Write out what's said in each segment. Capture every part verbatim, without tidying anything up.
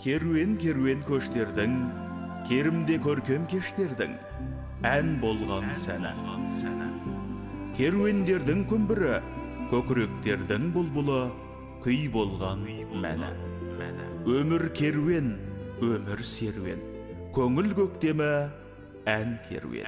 Керуен-керуен көштердің, керімде көркем кештердің, ән болған сәні. Керуендердің күмбірі, көкіректердің бұлбұлы, күй болған мәні. Өмір керуен, өмір серуен, көңіл көктемі, ән керуен.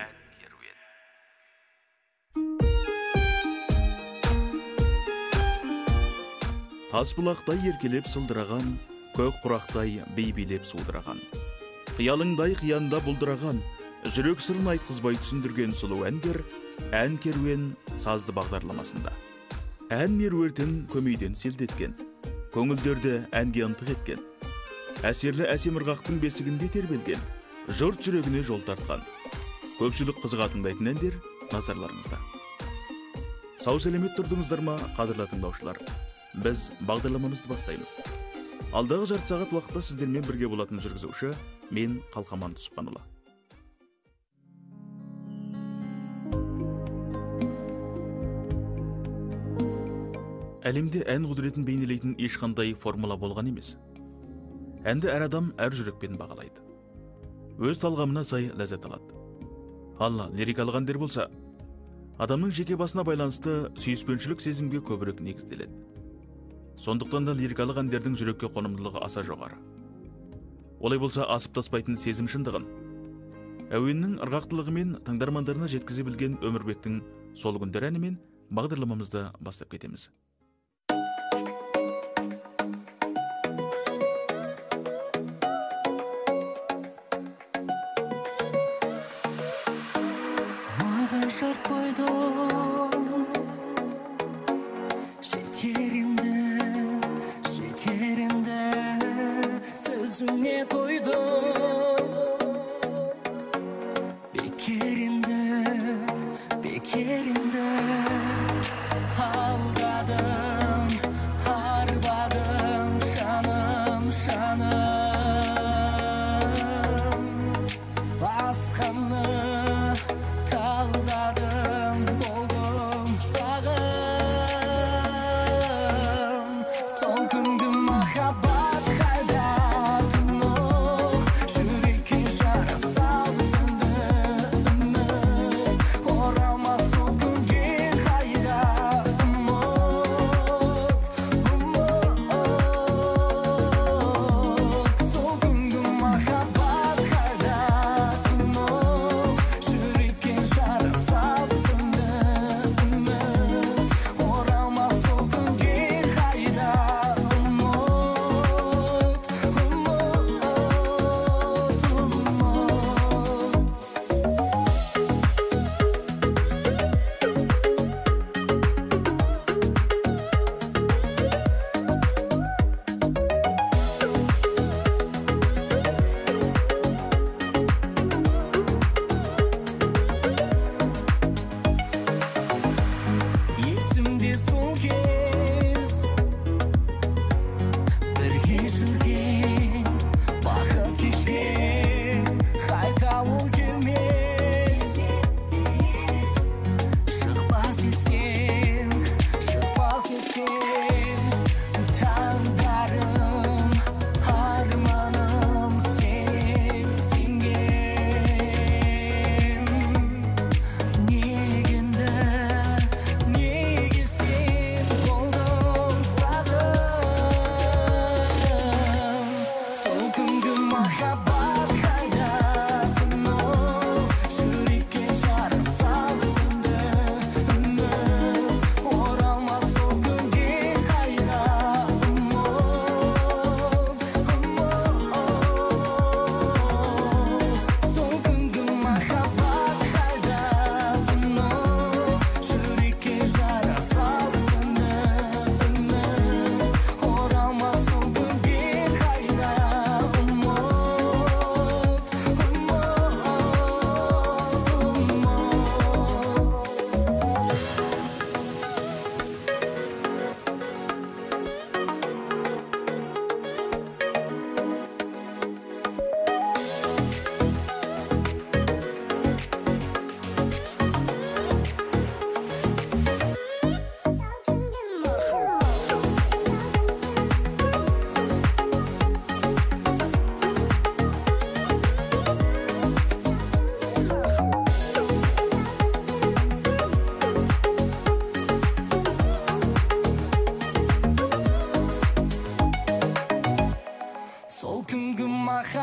Тасбұлақтай еркелеп сылдыраған, көк құрақтай бейбелеп судыраған. Қиялыңдай қиянда бұлдыраған, жүрек сырын айтқызбай түсіндірген сұлу әндер ән керуен сазды бағдарламасында. Ән меруертін көмейден селдеткен, көңілдерді әнге ынтық еткен, әсерлі әсем ырғақтың бесігінде тербелген, жұрт жүрегіне жол тартқан. Көпшілік қызыға тыңдайтын әндер назарларыңызда. Сау сәлемет тұрдыңыздар ма, қадірлі тыңдаушылар? Біз бағдарламамызды бастаймыз. Алдағы жарты сағат уақытта сіздермен бірге болатын жүргізуші мен Қалқаман Түсіпханұлы. Әлемде ән құдіретін бейнелейтін ешқандай формула болған емес. Әнді әр адам әр жүрекпен бағалайды. Өз талғамына сай ләззат алады. Ал лирикалық әндер болса, адамның жеке басына байланысты сүйіспеншілік сезімге көбірек негізделеді. Сондықтан да лирикалық әндердің жүрекке қонымдылығы аса жоғары. Олай болса асып таспайтын сезім шындығын, әуеннің ырғақтылығымен тыңдармандарына жеткізе білген Өмірбектің сол күндер әнімен бағдарламамызды бастап кетеміз. Маған шарт қойдың, жетеріңді, жетеріңді сөзіңе қойдың. Бекеріңді, бекеріңді алдадым, арбадым, жаным, жаным. Басқаны талдадым, болдым сағым.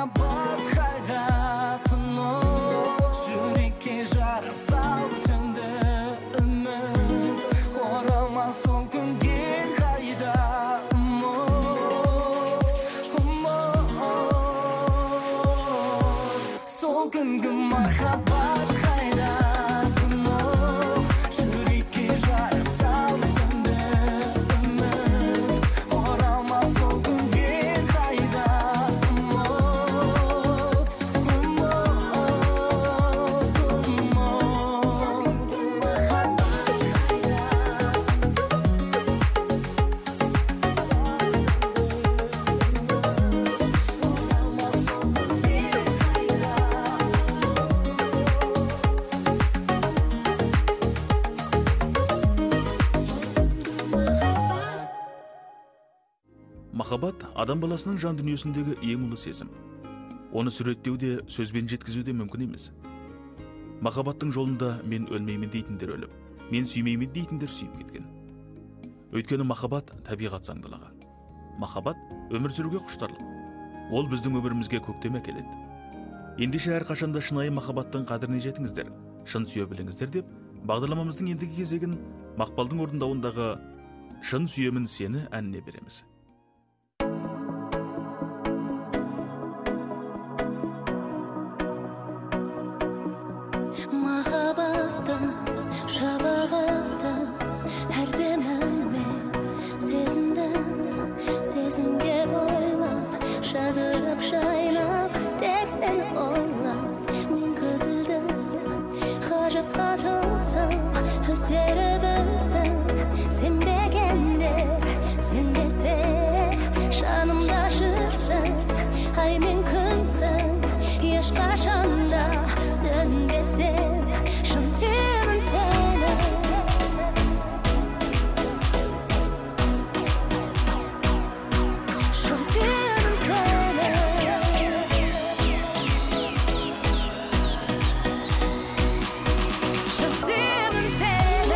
махаббат қайда тұнық жүрекке жарық салды сөнді үміт оралмас сол күнге қайда ұмыт ұмыт сол күнгі махаббат қайда тұнық жүрекке жарық салды сөнді үміт оралмас сол күнге қайда ұмыт Махаббат адам баласының жан дүниесіндегі ең ұлы сезім. Оны суреттеу де, сөзбен жеткізу де мүмкін емес. Махаббаттың жолында мен өлмеймін дейтіндер өліп, мен сүймеймін дейтіндер сүйіп кеткен. Өйткені махаббат табиғат заңдылығы. Махаббат өмір сүруге құштарлық. Ол біздің өмірімізге көктем әкеледі. Ендеше әрқашанда шынайы махаббаттың қадіріне жетіңіздер, шын сүйе біліңіздер деп, бағдарламамыздың ендігі кезегін Мақпалдың орындауындағы «Шын сүйемін сені» әніне береміз. Махаббаттың шапағаты әрдемімен сезіндім, сезімге бойлап, жадырап жайнап, тек сені ойлап, мен көзілдім, ғажапқа толсам, өздері білсін, сенбегендер, сенбесе, жанымда жүрсін, ай мен күнсің, ешқашанда сөнбесең, шын сүйемін сені. Шын сүйемін сені. Шын сүйемін сені.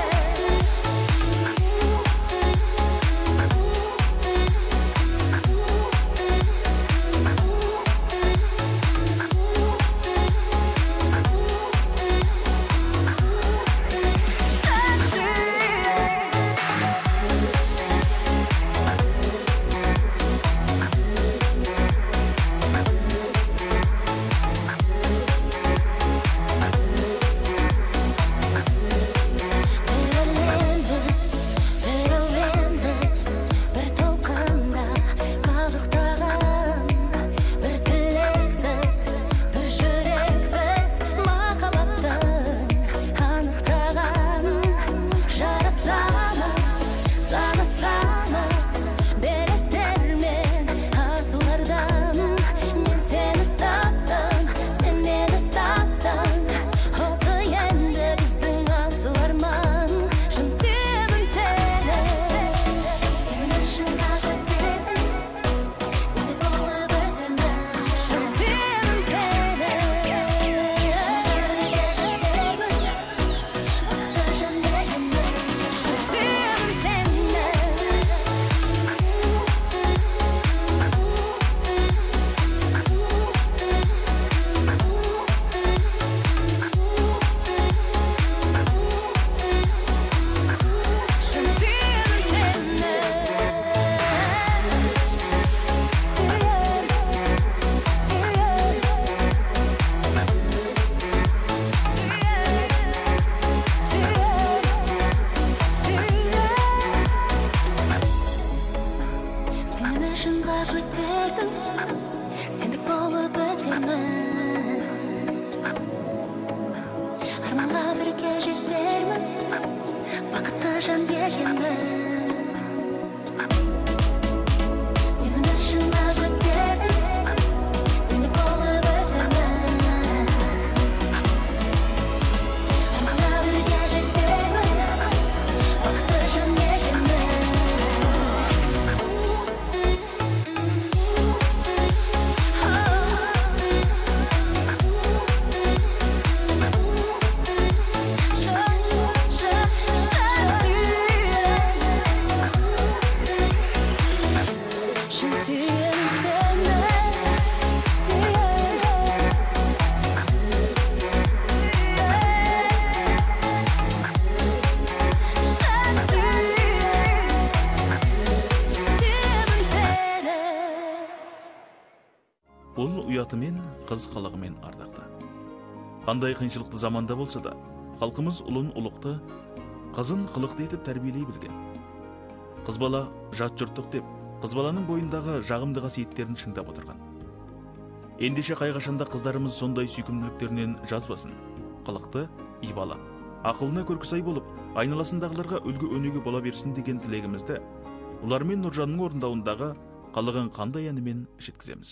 Ол ұятымен, қыз қылығымен ардақты. Қандай қиыншылықты заманда болса да, халқымыз ұлын ұлықты, қызын қылықты етіп тәрбиелей білген. Қыз бала жат жұрттық деп, қыз баланың бойындағы жағымды қасиеттерін шыңдап отырған. Ендеше қайғашанда қыздарымыз сондай сүйкімділіктерінен жазбасын. Қылықты, ибалы, ақылына көркі сай болып, айналасындағыларға үлгі өнеге бола берсін деген тілегімізді ұлармен Нұржанның орындауындағы қалығын қандай әнімен жеткіземіз.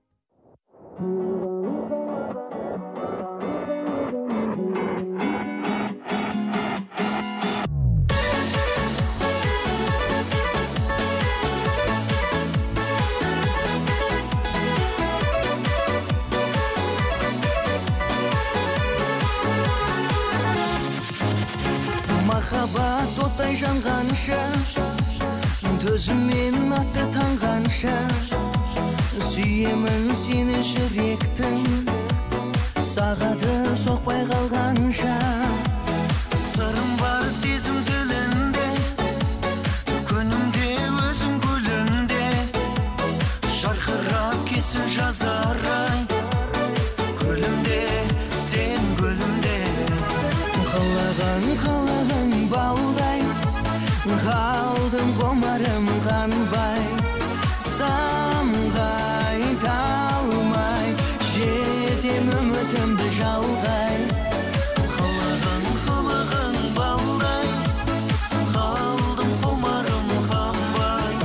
Махаббат оттай жанғанша, төзіммен атты таңғанша, сүйемін сені жүректің, сағаты соқпай қалғанша. Сырым бар сезім тілінде, күнімде өзің гүлімде, жарқырап кесін жазарай, гүлімде сен гүлімде. Қалаған қалаған балдай, қалдым ғұмырым қанбай, самғай талмай, жетем үмітімді жалғай. Қалаған қалаған балдай, қалдым ғұмырым қанбай,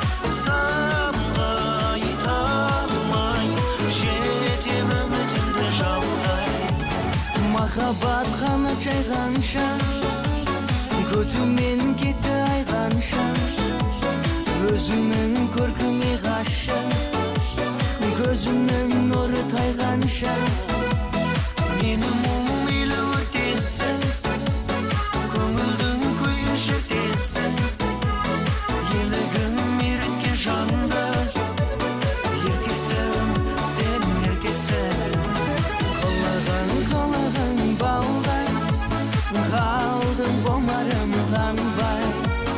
самғай талмай, жетем үмітімді жалғай. Махаббат қанат жайғанша, көтумен кетті айғанша, өзіңнің көркіңе ғашық, көзіңнің нұры тайғанша. Мені мұң үйлі өртесің, көңілдің күйін шертесің, елігім мерітке жанды, еркесің, сен еркесің. Қалаған қалаған балдай, қалдым ғұмырым қанбай,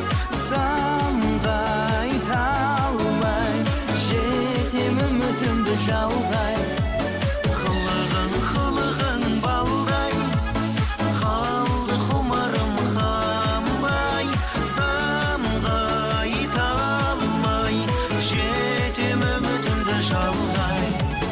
самғай талмай, жетем үмітімді жалғай. Қалаған қалаған балдай, қалды ғұмырым қанбай, самғай талмай, жетем үмітімді жалғай.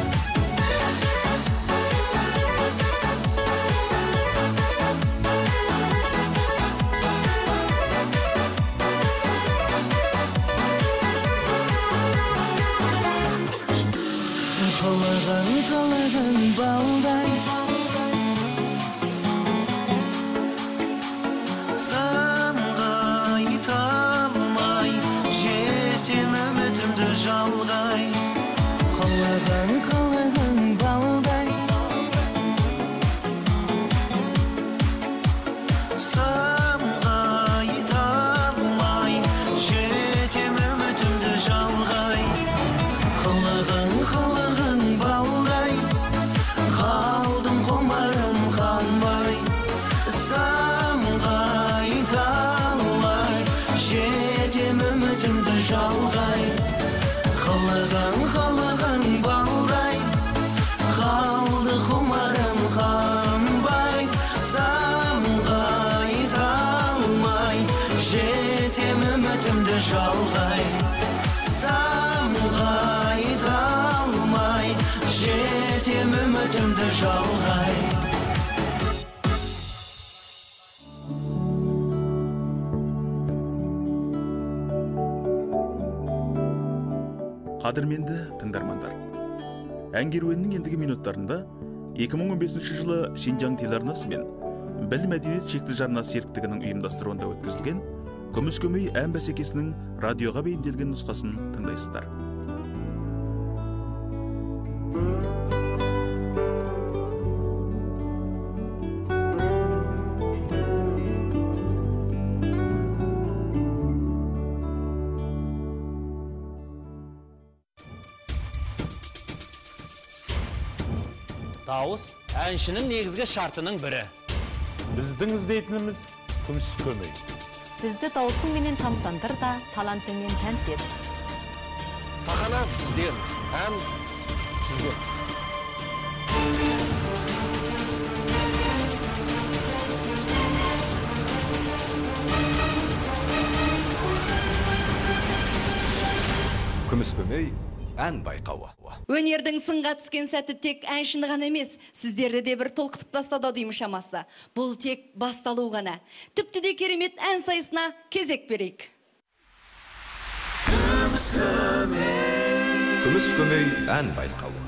Қалаған қалаған балдай, самғай талмай, жетем үмітімді жалғай. Қалаған қалаған балдай, самғай талмай, жетем үмітімді жалғай. Қалаған қалаған балдай, қалдым ғұмырым қанбай, самғай талмай, жетем үмітімді жалғай. Қалаған қалаған балдай, қалды ғұмырым қанбай, самғай талмай, жетем үмітімді жалғай. Самғай талмай, жетем үмітімді жалғай. Қадірменді тыңдармандар, ән керуенінің ендігі минуттарында екі мың он бесінші жылы Шинжаң телеарнасы мен Білім мәдениет шекті жарнасы серіктігінің ұйымдастыруында өткізілген Күміс көмей ән бәсекесінің радиоға бейімделген нұсқасын тыңдайсыздар. Дауыс әншінің негізгі шартының бірі. Біздің іздейтініміз күміс көмей. Бізді дауысың менен тамсандыр да, талантыңмен тәнт ет. Сағана бізден ән Сізде. Күміс көмей ән байқауы. Өнердің сынға түскен сәті тек әншіні ғана емес, сіздерді де бір толқытып тастады деймін шамасы. Бұл тек басталу ғана. Тіпті де керемет ән сайысына кезек берейік. Күміс көмей. Күміс көмей ән байқауы.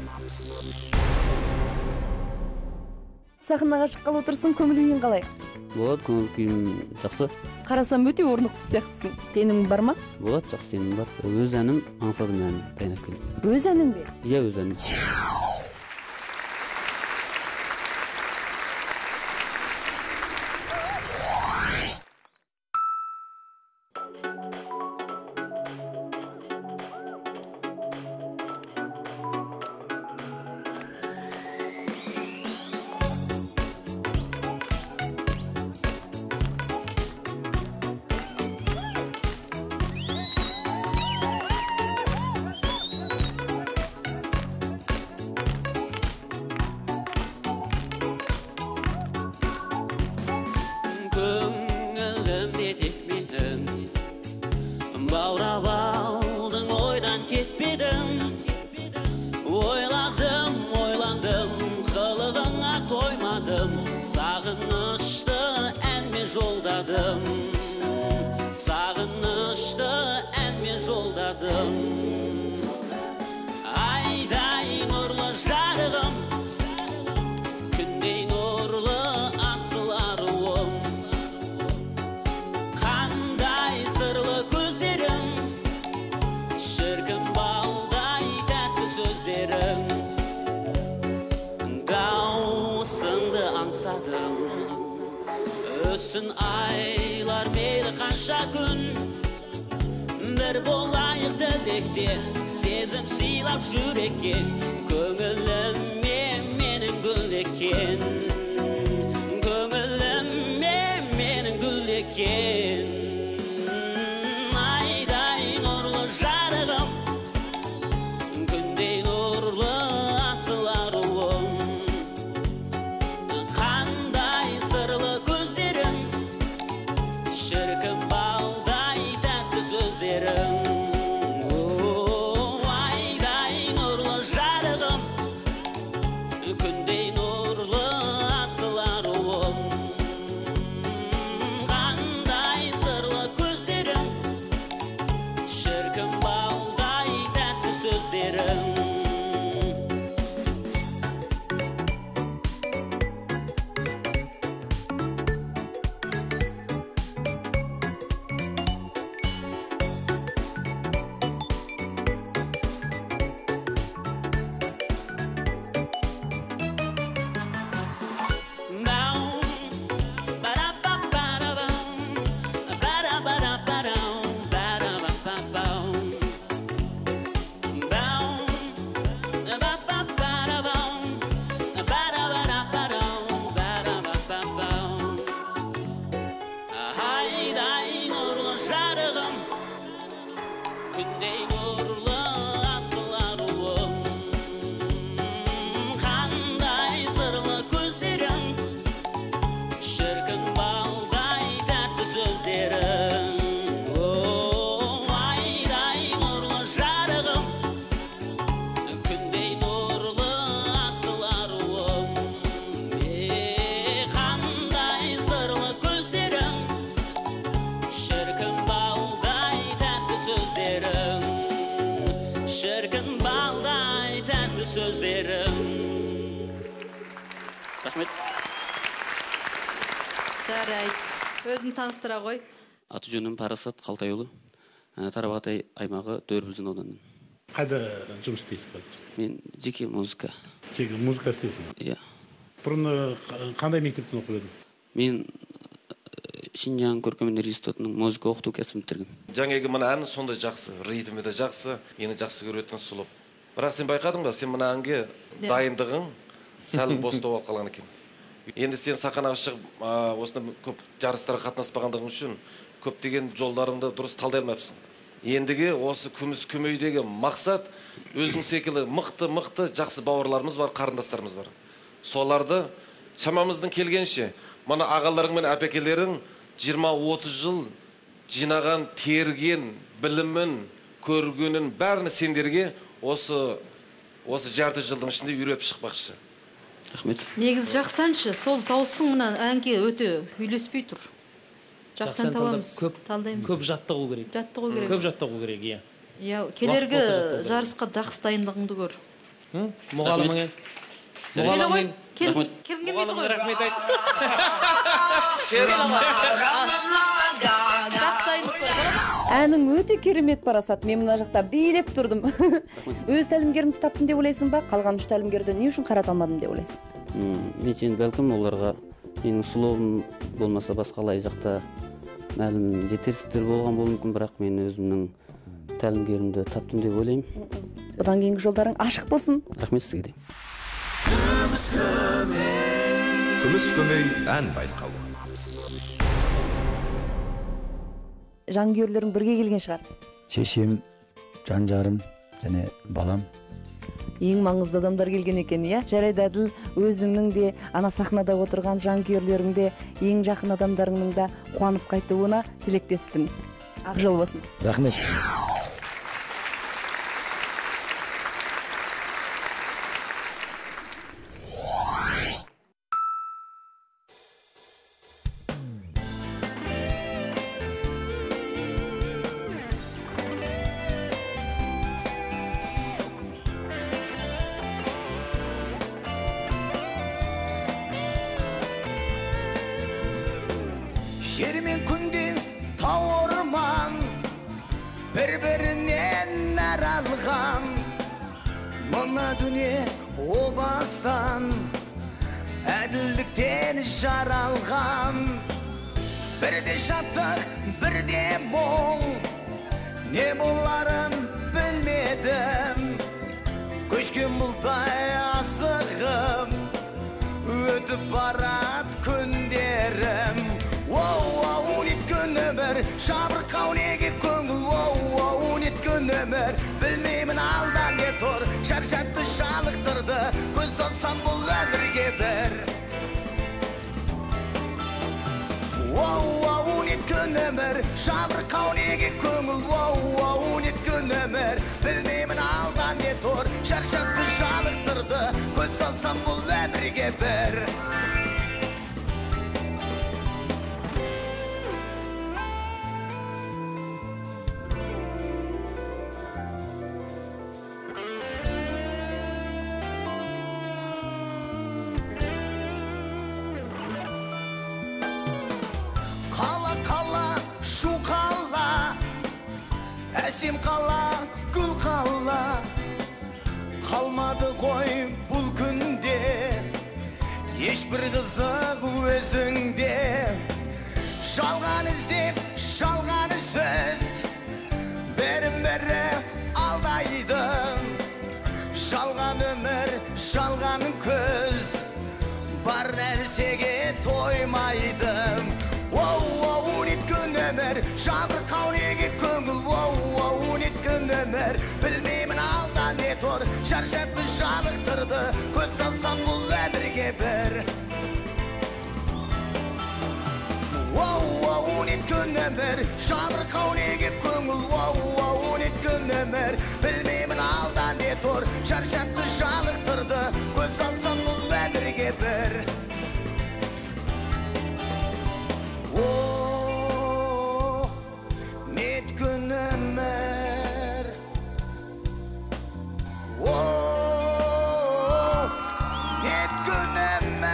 Сахнаға шыққалы отырсын, көңіліңнен қалай? Болады, көңіл күйім жақсы. Қарасам өте орнықты сияқтысың. Тенің бар ма? Болады, жақсы тенім бар. Өз әнім аңсадым ән дайындап келдім. Өз әнің бе? Иә, өз әнім. Баурап алдың, ойдан кетпедің. Ойладым, ойландым, қылығыңа тоймадым. Сағынышты әнмен жолдадым. Сағынышты әнмен жолдадым. Айдай нұрлы жарығым, күндей нұрлы асыл аруым. Қандай сырлы көздерің, шіркін балдай тәтті сөздерің. Дауысыңды аңсадым, өссін айлар мейлі қанша күн. Бір болайық тілекте, сезім сыйлап жүрекке. Көңіліме менің гүл екен, көңіліме менің гүл екен. Айдай нұрлы жарығым, күндей нұрлы асыл аруым. Қандай сырлы көздерің, шіркін балдай тәтті сөздерің. Айдай нұрлы жарығым, күндей нұрлы асыл аруым. Қандай сырлы көздерің, шіркін балдай тәтті сөздерің. Айдай нұрлы жарығым, күндей нұрлы асыл аруым. Қандай сырлы көздерің, шіркін балдай тәтті сөздерің. Айдай нұрлы жарығым, күндей нұрлы асыл аруым. Қандай сырлы көздерің, шіркін балдай тәтті сөздерің. Шіркін балдай тәтті сөздерің. Рахмет. Жарайды. Өзін таныстыра ғой. Аты жөнім Парасат Қалтайұлы. Тарбағатай аймағы Төрбілзін ауданынан. Қайда жұмыс істейсің қазір? Мен жеке музыка. Жеке музыка істейсің? Иә. Бұрын қандай мектептен оқып едің? Мен Шинжаң көркемөнер институтының музыка оқыту кәсібін бітіргем. Жаңағы мына ән сондай жақсы, ритмі де жақсы, ені жақсы көретін сұлып. Бірақ сен байқадың ба, сен мына әнге дайындығың сәл бостау алып қалған екен. Енді сен сахнаға шығып, осында көп жарыстарға қатынаспағандығың үшін көптеген жолдарыңды дұрыс талдай алмапсың. ендіге осы күміс көмейдегі мақсат өзің секілді мықты-мықты жақсы бауырларымыз бар, қарындастарымыз бар. Соларды шамамыздың келгенше, мана ағаларың мен әпекелерің жиырма отыз жыл жинаған, терген, білімін, көргенін бәрін сендерге осы осы жарты жылдың ішінде үйретіп шықпақшы. Рахмет. Негіз жақсы әнші, сол дауысың мына әнге өте үйлеспей тұр. Жақсы ән табамыз, талдаймыз. Көп жаттығу керек. Жаттығу керек. Көп жаттығу керек, иә. Иә, келергі жарысқа жақсы дайындығыңды көр. Мұғалымыңа. Мұғалымың. Рахмет. Мұғалымыңа рахмет айт. Әнің өте керемет парасат. Мен мына жақта билеп тұрдым. Өз тәлімгерімді таптым деп ойлайсың ба? Қалған үш тәлімгерді не үшін қарата алмадым деп ойлайсың? Мен сен бәлкім оларға менің сұлуым болмаса басқалай жақта мәлім жетерсіздіктер болған болуы мүмкін, бірақ мен өзімнің тәлімгерімді таптым деп ойлаймын. Бұдан кейінгі жолдарың ашық болсын. Рахмет сізге де. Күміс көмей ән байқауы. Жанкүйерлерің бірге келген шығар. Шешем, жан-жарым және балам. Ең маңызды адамдар келген екен, иә? Жарайды, Әділ, өзіңнің де ана сахнада отырған жанкүйерлерің де ең жақын адамдарыңның да қуанып қайтуына тілектеспін. Ақ жол болсын. Рахмет. Жер мен күнден тауырман, бір-бірінен нәр алған, мына дүние о бастан әділдіктен жаралған. Бірде шаттық, бірде мұң, не боларын білмедім. Көшкен бұлтай асығым, өтіп барат күндерім. Оу-оу, неткен өмір, жабырқау неге көңіл. Оу-оу, неткен өмір, білмеймін алда не тұр. Шаршатты, жалықтырды, көз салсам бұл өмірге бір. Оу-оу, неткен өмір, жабырқау неге көңіл. Оу-оу, неткен өмір, білмеймін алда не тұр. Шаршатты, жалықтырды, көз салсам бұл өмірге бір. Әсем қала, гүл қала, қалмады ғой бұл күнде, ешбір қызық өзіңде. Жалған іздеп, жалған сөз, бірін-бірі алдайды. Жалған өмір, жалған көз, бар нәрсеге тоймайды. Оу-оу, неткен өмір, жабырқау неге көңіл. Оу-оу, неткен өмір, білмеймін алда не тұр. Шаршатты, жалықтырды, көз салсам бұл өмірге бір. Оу-оу, неткен өмір, жабырқау неге көңіл. Оу-оу, неткен өмір, білмеймін алда не тұр. Шаршатты, жалықтырды, көз салсам бұл өмірге бір. Оу, неткен өмір. Оу, неткен өмір.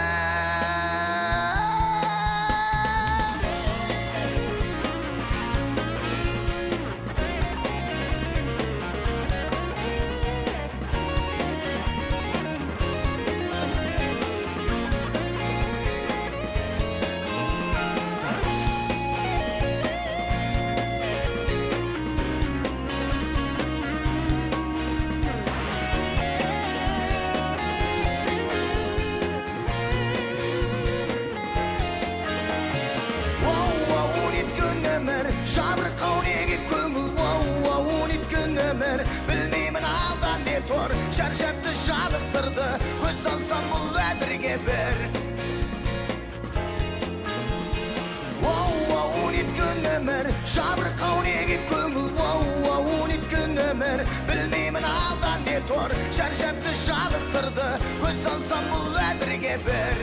Жабырқау неге көңіл. тор, шаршатты жалықтырды, көз алсам бұл өмірге бір. Оу-оу неткен өмір, жабырқау неге көңіл, оу-оу неткен өмір, білмеймін алдан не тор, шаршатты жалықтырды, көз алсам бұл өмірге бір.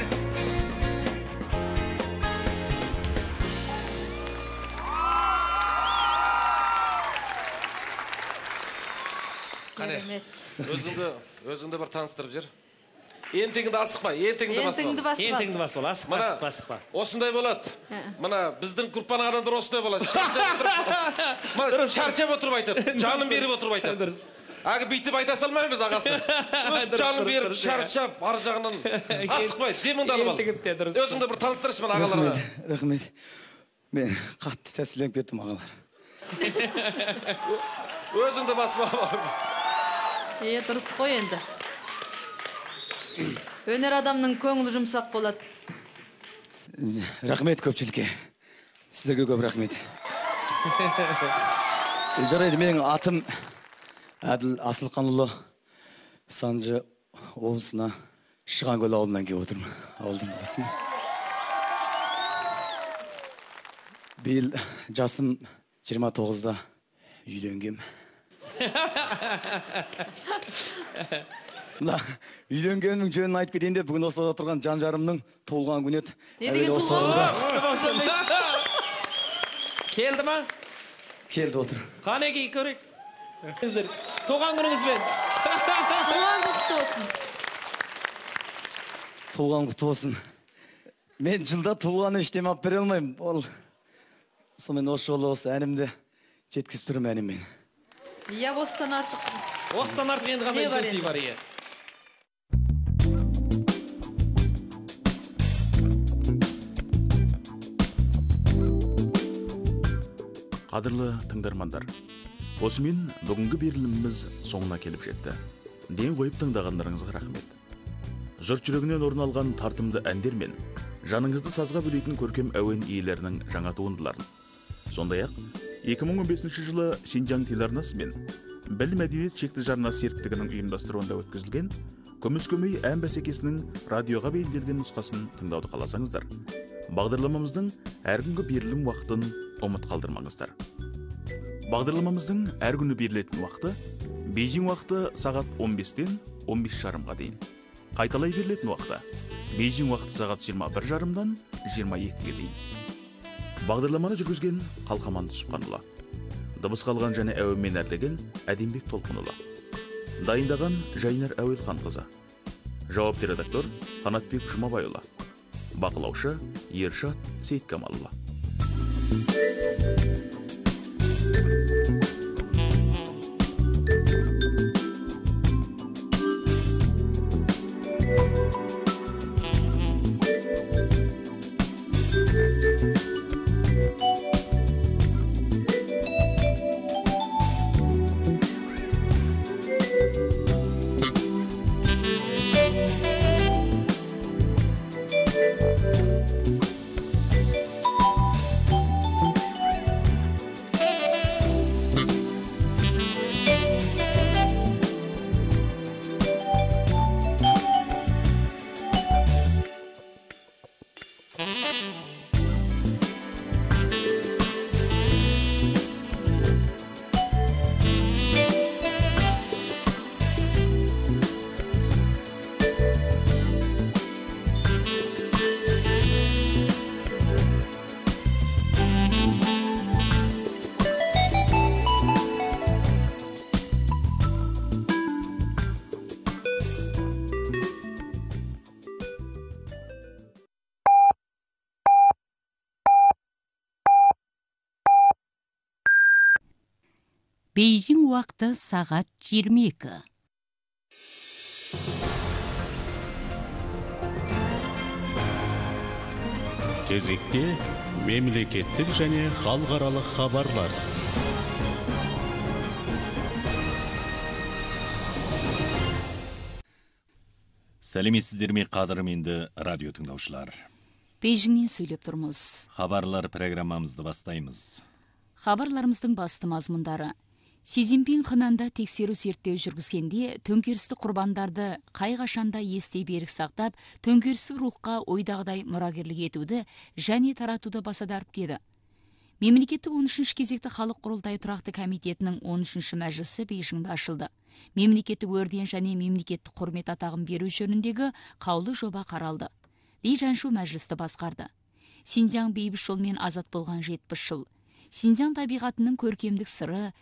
Қане, өзіңді, өзіңді бір таныстырып жер. Ентеңді асықпа, ентеңді басып ал. Ентеңді басып ал, асықпа, асықпа, асықпа. Осындай болады. Мына біздің группаның адамдар осындай болады. Шаршап отырып айтады, жанын беріп отырып айтады. Ағы бүйтіп айта салмаймыз ағасы. Өз жанын беріп, шаршап, ар жағынан асықпай, деміңді алып ал. Өзіңді бір таныстыршы мен ағаларға. Рахмет. Мен қатты тәсіленіп кеттім ағалар. Өзіңді басып ал. Е, дұрыс қой енді. Өнер адамның көңілі жұмсақ болады. Рахмет көпшілікке. Сіздерге көп рахмет. Жарайды, менің атым Әділ Асылқанұлы, Санжы облысына Шығанкөл ауылынан келіп отырмын. Ауылдың басым. Биыл жасым жиырма тоғызда үйленгем. Мына үйленгеннің жөнін айтып кетейін деп, бүгін осы отырған жан жарымның туылған күні еді. Келді ма? Келді, отыр. Қанеки көрек. Туған күніңізбен. Туған құтты болсын. Туған құтты болсын. Мен жылда туылғаны ештеме алып бере алмаймын. Ол сонымен осы жолы осы әнімді жеткізіп тұрмын әніммен. Иә, остан артық. Остан артық енді қандай көрсей бар е. Қадірлі тыңдармандар, осымен бүгінгі беріліміміз соңына келіп жетті. Ден қойып тыңдағандарыңызға рахмет. Жұрт жүрегінен орын алған тартымды әндер мен жаныңызды сазға бөлейтін көркем әуен иелерінің жаңа туындыларын. Сондай-ақ, екі мың он бесінші жылы Синжан телеарнасы мен Біл мәдениет шекті жарнасы серіктігінің ұйымдастыруында өткізілген Күміс көмей ән бәсекесінің радиоға бейімделген нұсқасын тыңдауды қаласаңыздар, бағдарламамыздың әр күнгі берілім уақытын ұмыт қалдырмаңыздар. Бағдарламамыздың әр күні берілетін уақыты Бейжің уақыты сағат он бестен он бес жарымға дейін. Қайталай берілетін уақыты Бейжің уақыты сағат жиырма бір жарымдан жиырма екіге дейін. Бағдарламаны жүргізген Қалқаман Түсіпханұлы. Дыбыс қалған және әуенмен әрлеген Әдембек Толқынұлы. Дайындаған Жайнар Әуелханқызы. Жауапты редактор Қанатбек Жұмабайұлы. Бақылаушы Ершат Сейткамалұлы. Бейжің уақыты сағат жиырма екі. Кезекте мемлекеттік және халықаралық хабарлар. Сәлеметсіздер ме қадірменді радио тыңдаушылар. Бейжіңнен сөйлеп тұрмыз. Хабарлар программамызды бастаймыз. Хабарларымыздың басты мазмұндары: Си Цзиньпин Хынанда тексеру зерттеу жүргізгенде төңкерістік құрбандарды қай қашанда есте берік сақтап, төңкерістік рухқа ойдағыдай мұрагерлік етуді және таратуды басадарып деді. Мемлекеттік он үшінші кезекті халық құрылтайы тұрақты комитетінің он үшінші мәжілісі Бейжіңде ашылды. Мемлекеттік өрден және мемлекеттік құрмет атағын беру жөніндегі қаулы жоба қаралды. Ли Жаншу мәжілісті басқарды. Синьцзян бейбіт жолмен азат болған жетпіс жыл. Синьцзян табиғатының көркемдік сыры,